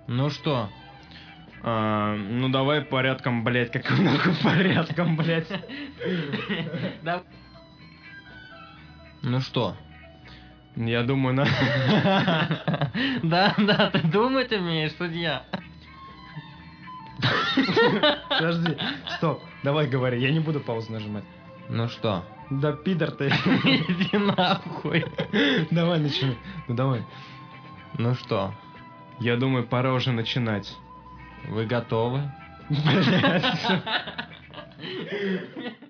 Ну что? Ну давай порядком, блядь, каким нахуй порядком, блядь. Ну что? Я думаю, Да, ты думать умеешь, судья. Подожди, стоп, давай говори, я не буду паузу нажимать. Ну что? Да пидор ты. Иди нахуй. Давай начинай, ну давай. Ну что? Я думаю, пора уже начинать. Вы готовы? Блядь.